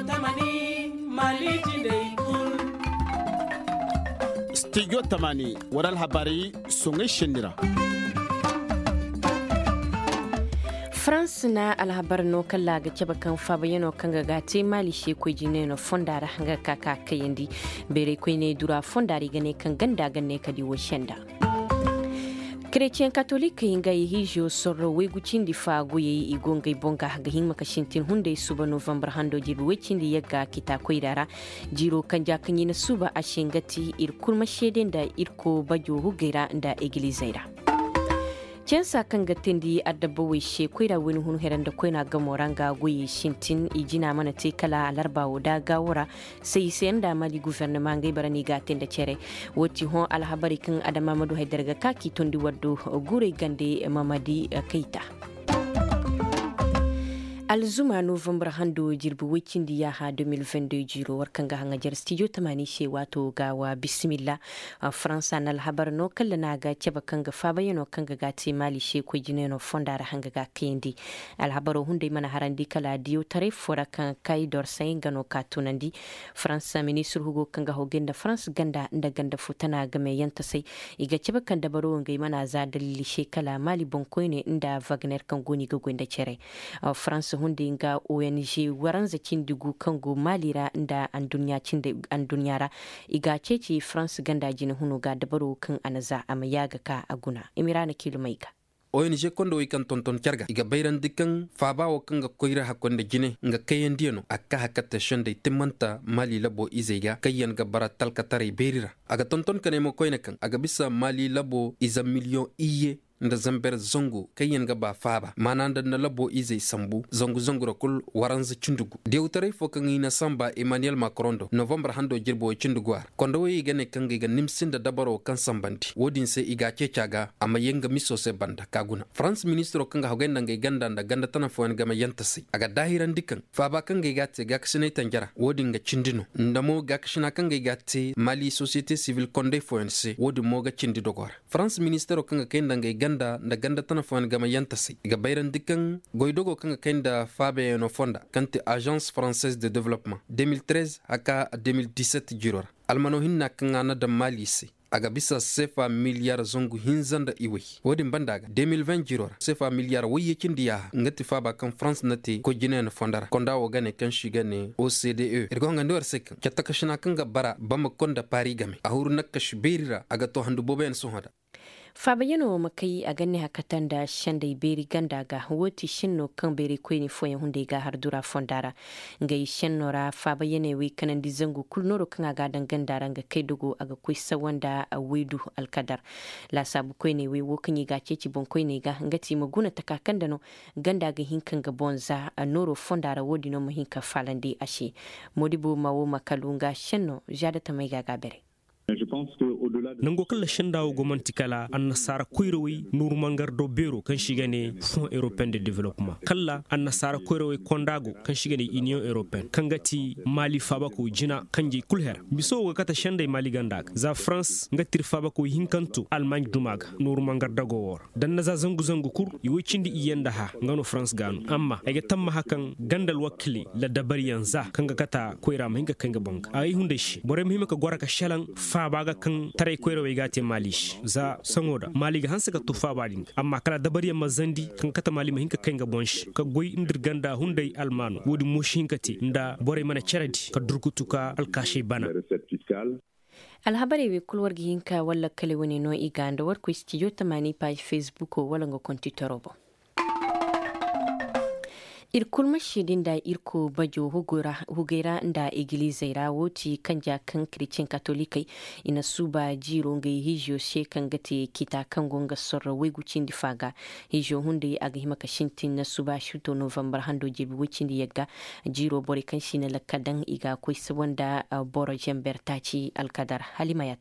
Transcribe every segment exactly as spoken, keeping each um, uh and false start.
tamani mali jindai kul. Studio tamani waral habari songe shendira. France na alhabar no kalla ga ceba kan fabayano kan ga gate mali she ko jine no fondara hanga kaka kayindi bere ko ne dura fondari gane kan ganda gane kadi wo shenda. Chrétien catholique inga hijo sorro wegucin di fa goye igonga bonga ga hin makashintin hunde suba November hando jibu wecin di yaga kita koirara jiro kanja kanyina suba ashingati ir kurma sheden da irko bajo hugera da egilizaira. Kensa kan gatin di addaba wishe koira wani hunu heran da koina ga moranga goyi shintin ijina mana te kala alarba da gawura sai sayan da mali gouvernement ngai barani gatin da cere woti hon alhabari kan adama madu haidar ga kaki tondi waddo gure gande mamadi keita. Alzuma November hando jirbu wicin di yaha deux mille vingt-deux jiro warkan ga hanga jar studio tamani she wato gawa bismillah Faransa na alhabar no kalla na ga ceba kanga fabayano kanga gati mali she ko jineno fondara hanga ga kendi alhabaro hunde mana harandi kala diyo tare fora kan kai dor sai gano katunandi Faransa ministre Hugo kanga hogenda France ganda nda ganda futana ga me yanta sai iga ceba kan da baro ngai mana za dalili she kala mali bonkoine inda Wagner kan goni ga gwenda cere France hunde nga O N G waranza cindigu kango malira nda an duniya cinde an duniyara iga cece France ganda jina hunu ga dabaro kan anaza amayaga ka aguna emirana kilomaika O N G kondo ikan tonton carga iga bayran dikan faba o kanga koira hakonde jine nga kayen dieno akka hakata shonde timanta mali labo izega kayan ga bara talkatare berira aga tonton kanemo koina kan aga bisa mali labo iza million iye nda zamber zongo kayen ga ba faba mananda na labo izai sambu zongo zongo kul waranza cundugu deutare fo kan ina samba Emmanuel Macron do November hando jirbo cundugu kondo wi gane kan ga nimsinda dabaro kan sambanti wodin se iga cecaga ama yenga miso se banda kaguna France ministro kan ga hogenda ngai ganda nda ganda tana fo ga mayantasi aga dahiran dikan faba kan ga gate ga ksine tanjara wodin ga cindino ndamo ga kshina kan ga gate Mali société civile konde fo nse wodi mo ga cindi dogor France ministro kan ga kenda ngai ganda da ganda tana fon gama yantasi ga bayran dikan goidogo kan kenda fabe no fonda kanti agence française de développement deux mille treize aka deux mille dix-sept jiror almano hinna kan ana da malisi aga bisa sefa miliyar zongu hinzanda iwe wodin bandaga deux mille vingt jiror sefa miliyar waye kindiya ngati faba kan France nati ko jinen fondara konda wo gane kan shigane O C D E ergo ngande war sek kataka shina kan ga bara bama konda pari game ahuru nakash berira aga to handu boben sohada Fabayano makai a ganni hakatan da shandai beri ganda ga woti shinno kan beri koini foyen hunde ga hardura fondara ngai shannora fabayane wi kanan di zangu kulnoro kan aga dan gandara ga kai dogo aga koi sawanda a wedu alkadar la sabu koini wi wokanyi ga ceci bon koini ga ngati maguna takakan da no ganda ga hinkan ga bonza a noro fondara wodi no mahinka falande ashe modibo mawo makalunga shanno jada tamai ga gabere nango kala shandawo gomanti kala an nasara koyrowi nuru mangar do bero kan shigane Fonds européen de développement kala an nasara koyrowi kondago kan shigane Union européenne kan gati Mali faba ko jina kanji kulher biso ga kata shandai Mali gandak za France ngatir faba ko hinkantu Allemagne dumaga nuru mangar dago wor dan na za zangu zangu kur yiwicindi iyenda ha ngano France ganu amma ege tamma hakan gandal wakili la dabariyan za kanga kata koyra mahinga kanga bank ay hunde shi bore muhimma ka goraka shalan faba ga kan tare koyro we gate malish za sangoda mali ga hansa ka tufa balin amma kala dabari mazandi kan kata mali mahinka kenga bonsh ka goy indir ganda hundai almanu wodi mushinkati nda bore mana charadi ka durkutuka alkashi bana alhabari we kulwar gihinka walla kale woni no iganda war ko studio tamani page Facebook wala ngo konti torobo irkul mashidin da irko bajo hugura hugera da igilizaira woti kanja kan kricin katolikai ina suba jiro ngai hijo she kan gate kita kan gonga sorra wegucin difaga hijo hunde aga himaka shintin na suba shuto November hando jibi wucin yaga jiro bore kan shine lakadan iga koi wanda boro jember taci alkadar halima yatara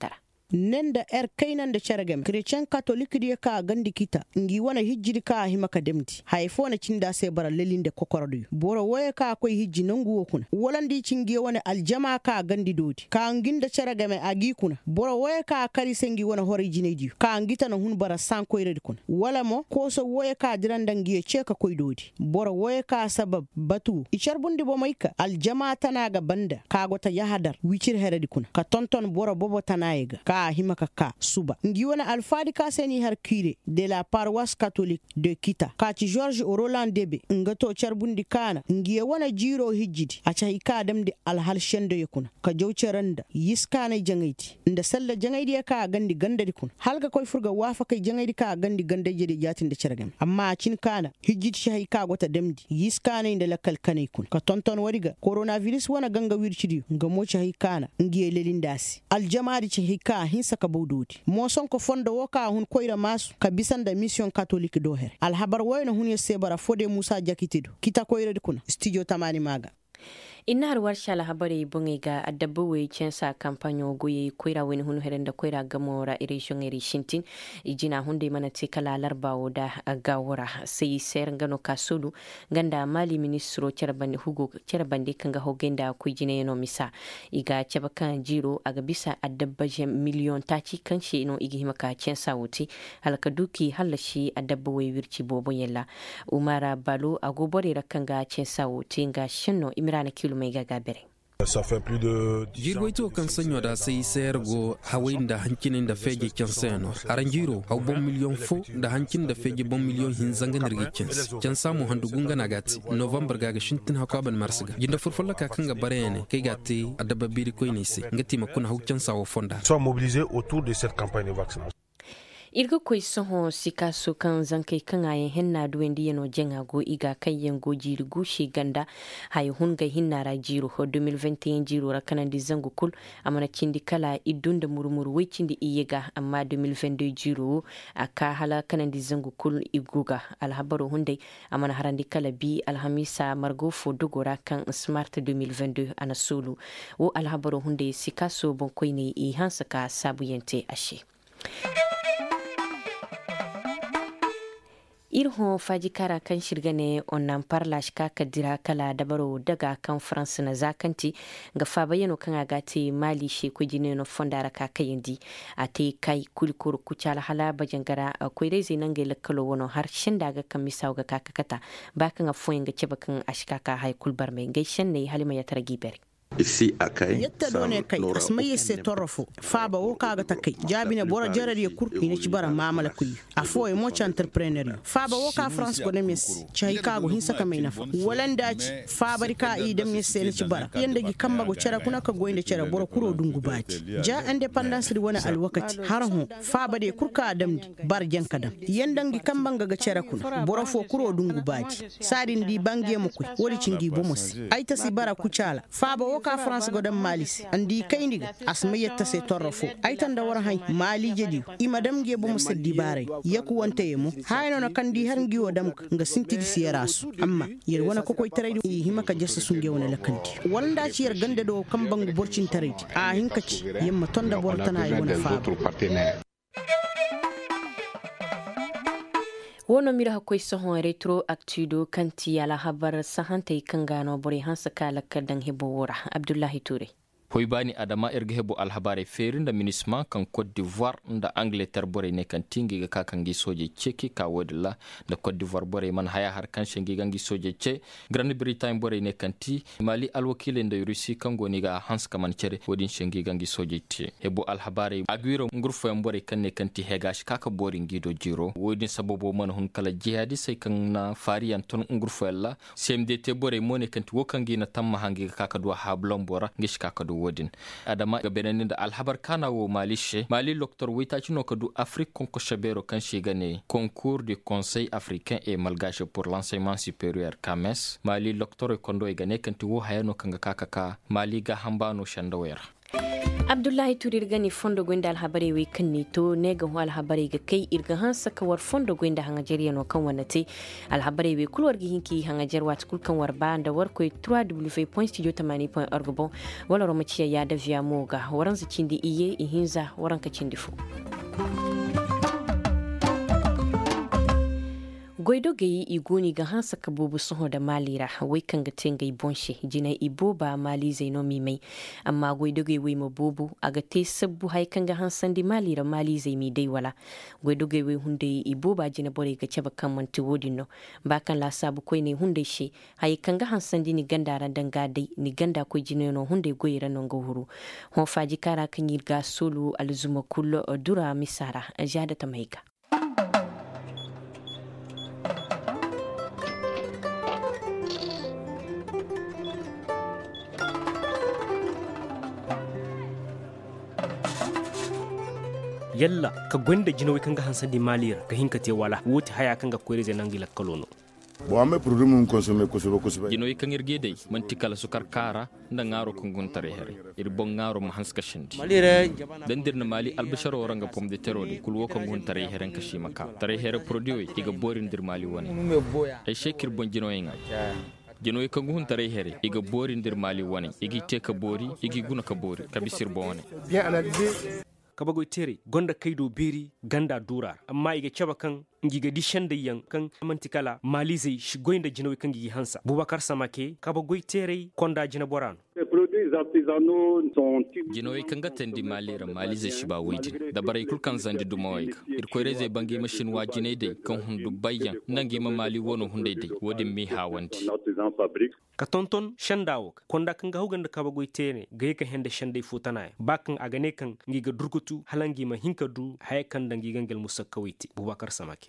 nenda er kainan da charagam christian catholic dia ka gandi kita ngi wana hijjiri ka himaka demti haifona cinda sai bara lelinde kokordu boro waya ka akwai hijji nangu wokuna wolandi cingi wana aljama ka gandi dodi ka nginda charagame agi kuna boro waya ka kari sengi wana hori jineji ka ngita na hun bara sanko ire kuna wala mo ko so waya ka diranda ngi cheka koy dodi boro waya ka sabab batu icharbundi bo maika aljama tanaga banda ka gota yahadar wichir heredi kuna ka tonton boro bobo tanaiga ka himaka ka suba ngi wana alfadi ka seni har kire de la paroisse catholique de Kita ka ci George Roland Debe ngato charbundi kana ngi wana jiro hijjidi acha hika adam de alhal shendo yakuna ka jawceranda yiskana jangaiti nda salla jangaidi ka gandi gandadi kun halga koy furga wafa kai jangaidi ka gandi ganda jedi jatin da chargam amma cin kana hijjidi shahi ka gota demdi yiskana inda lakal kanai kun ka tonton wariga coronavirus wana ganga wirchidi ngamo shahi kana ngi lelindasi aljamaari ci hika hinsa ka bawdodi mo son ko fondo woka hun koyra masu ka bisanda mission catholique do her alhabar wayno hun yesebara fode Musa Jakitido kita koyra kuna studio tamani maga ina har warsha lahabari bungi ga adabbu we censa kampanyo goye koira wen hunu herenda koira gamora irishon iri shintin ijina hunde mana tikala larbawo da gawara sai ser ngano kasulu ganda mali ministro cerbandi hugo cerbandi kanga hogenda ku jine no misa iga cebakan jiro aga bisa adabbaje million taci kanshi no igi himaka censa wuti halka duki halashi adabbu we wirci bobo yella umara balu agobore rakanga censa wuti ga shinno imrana kilo mai gagabere. Ça fait plus de jirgoito kan sanyo da sai sayar go hawain da hankinin da fege kyan sayano aran jiro hau bon miliyon fo da hankin da fege bon miliyon hin zangan rigicin kyan samu handu gunga na gati november gaga shintin hakwa ban marsiga jinda furfulla ka kan ga bare ne kai gati adaba biri ko ne sai ngati makuna hau kyan sawo fonda sont mobilisés autour de cette campagne de vaccination. irga koy soho sika so kan zankai kan ayen henna duwendi yano jenga go iga kayen go jiri gushi ganda hay hunga hinna ra jiro ho deux mille vingt et un jiro ra kanandi zangu kul amana cindi kala idunda murmuru we cindi iyega amma deux mille vingt-deux jiro aka hala kanandi zangu kul iguga alhabaru hunde amana harandi kala bi alhamisa margo fo dogora kan smart deux mille vingt-deux ana sulu wo alhabaru hunde sika so bon koyni i hansaka sabuyente ashe irho faji kara kan shirgane onnan parlash ka kadira kala dabaro daga kan France na zakanti ga fabayano kan agati mali she ko jine no fondara ka kayindi ate kai kulkuru kuchala hala bajangara ko reze nan ga lakkalo wono har shin daga kan misaw ga kakakata ba kan afoyin ga ceba kan ashka ka hay kulbar mai gaishen ne halima ya targi bere ici à Kay yetta done kay asmaye se torofo faba wo kaga takay jabine bora jarar ye kur ina ci bara mamala kuy afo e mo entrepreneur faba wo ka France ko nemes chay kago hin saka mai nafa walanda ci faba rika i dem yes ne ci bara yanda gi kamba go cara kuna ka goyinde cara bora kuro dungu bati ja independence ri wona al wakati harahu faba de kurka adam bar jankadam yanda gi kamba ga cara kuna bora fo kuro dungu bati sadin di bangi mo kuy wori cingi bomos ay tasi bara kucala faba wo ka France godam malisi andi kayndiga asmayetta se torrofo aytan da war hay mali jedi i madam ge bo musaddi bare yaku wonte yemu hayno no kandi har ngi wodam nga sintidi siyarasu amma yer wona ko koy taraydi himaka jessa sunge wona lakanti wanda ci yer gande do kambangu borcin taraydi a hinkaci yemma tonda bortana ay wona fa wono mira hakoy sohon retro actudo kanti ala habar sahante kangano bore hansa kala kadan hebo wora Abdullahi Touré hoybani adama erga hebo alhabare ferinda minisma kan Côte d'Ivoire nda Angleterre bore ne kan tingi ga kakangi soje ceki ka wodla da Côte d'Ivoire bore man haya har kan shengi gangi soje ce Grande Bretagne bore ne kanti Mali alwakile nda Russi kan goni ga Hans kaman cere wodin shengi gangi soje te hebo alhabare agwiro ngurfo en bore kan ne kanti hegash kaka bore ngido jiro wodin sabobo man hun kala jihadi sai kan na fariyan ton ngurfo la C M D T bore mone kanti wokangi na tamma hangi kaka do hablon bora ngish kaka do wodin adama ga benanin da alhabar kana wo malishe mali docteur wita chino kadu Afrique konko shabero kan shigane concours du Conseil africain et malgache pour l'enseignement supérieur C A M E S mali docteur kondo igane kan tuwo hayano kanga kakaka mali ga hambano shandawera Abdullahi Turir gani fondo gwenda alhabari we kan to ne ga alhabari ga kai irga hansa kawar fondo gwenda hanga jeriya no kan wanate alhabari we kulwar gi hinki hanga jarwa tukul kan war ba da war koy w w point studio eighty point org bon wala romaciya ya da via moga waran su cindi iye ihinza waran ka cindi fu goido gayi igoni ga hansa ka bobu soho da malira wai kan ga tengai bonshi jina ibo ba mali zaino mi mai amma goido gayi wai ma bobu aga te sabbu hay kan ga hansan di malira mali zai mi dai wala goido gayi wai hunde ibo ba jina bore ga ceba kan manti wodino ba kan la sabu koi ne hunde shi hay kan ga hansan di ni ganda ran danga dai ni ganda ko jina no hunde goyira no go huru hon faji kara kan yirga solo alzuma kullo dura misara ajada ta maiga yalla ka gwenda jinowi kanga hansa di malira ka hinka te wala woti haya kanga koyre ze nangila kalono bo ame produit mun consommer ko so ko so jinowi kangir gede man tikala sukar kara nda ngaro ko gontare here ir bon ngaro ma hanska shindi malira dan dirna mali albasharo waranga pom de terode kul wo ko gontare here ka shima ka tare here produit iga borin dir mali woni ay shekir bon jinowi nga jinoy ka gun tare here iga borin dir mali woni igi te ka bori igi guna ka bori ka bisir bone bien analysé kabagoy tere gonda kaydo beri ganda dura amma iga caba kan ngiga dishan da yan kan mantikala malize shi goinda jinoy kan gi hansa bubakar samake kabagoy tere konda jina boran jinoy kan gatendi malira malize shi ba wajin da barai kul kan zandi dumoy ir koyre zai bangi mashin wajine dai kan hundu bayyan nangi ma mali wono hunde dai wodin mi hawanti ka tonton shandawo konda kan ga huganda kabagoy tere ga yaka hende shandai futana bakan agane kan ngiga durkutu halangi ma hinka du haykan dangi gangel musakawiti bubakar samake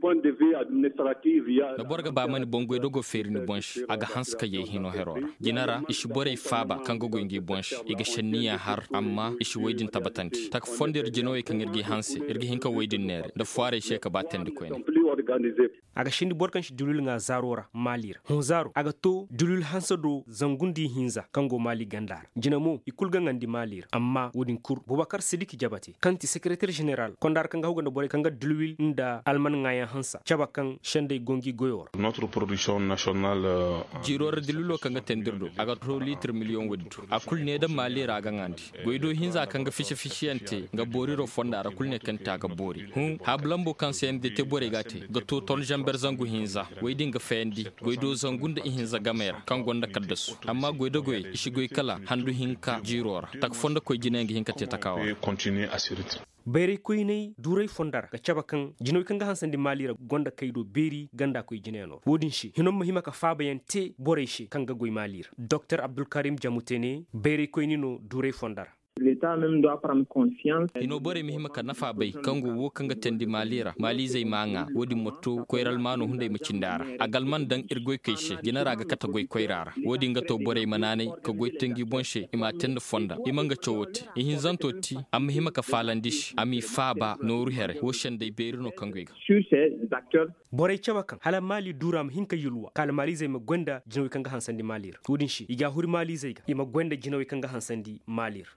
da borga ba mani bongo dogo ferini bonsh aga hanska ye hino herora ginara ishi bore faba kan gogo ngi bonsh iga shanniya har amma ishi waydin tabatanti tak fondir jinoy kan irgi hanse irgi hinka waydin nere da foire sheka batandi ko ni aga shindi borkan shi dulul nga zarora malir hon zaro aga to dulul hansa do zangundi hinza kango mali gandar jinamo ikulga ngandi malir amma wodin kur bubakar sidiki jabati kanti secrétaire général kondar kanga huganda bore kanga dulul nda alman ngaya hansa chabakan shende gongi goyor notre production nationale uh, jiror dilulo kanga tendirdo aga to litre million woditu akul ne da malira aga ngandi goido hinza kanga fishi fishiyante nga boriro fonda ara kulne kanta ga bori hun hablambo kan sen de te bore gate ga to ton jamber zangu hinza goidin ga fendi goido zangunda hinza gamer kan gonda kaddasu amma goido goy ishi goy kala handu hinka jirora tak fonda koy jinengi hinka te takawa continuer à se retirer bere koyne duray fondar ga cabakan jinoy kanga hansandi malira gonda kaydo beri ganda koy jineno wodin shi hinom mahima ka fabayan te bore shi kanga goy malira docteur abdul karim jamutene bere koyni no duray fondar l'État même doit prendre conscience. Ino bore mi himaka nafa bay kango wo kanga tendi malira mali zai manga wodi motto koyral mano hunde mu cindara agal man dan irgoy kayshe ginara ga kata goy koyrara wodi ngato bore manane ka goy tengi bonshe ima tend fonda imanga chowoti ihin zantoti am himaka falandish ami faba noru here wo shende berino kangoyga sur ces acteurs bore chabakan hala mali duram hinka yulwa kala mali zai magwenda jinoy kanga hansandi malir wodin shi iga huri mali zai ga ima gwenda jinoy kanga hansandi malir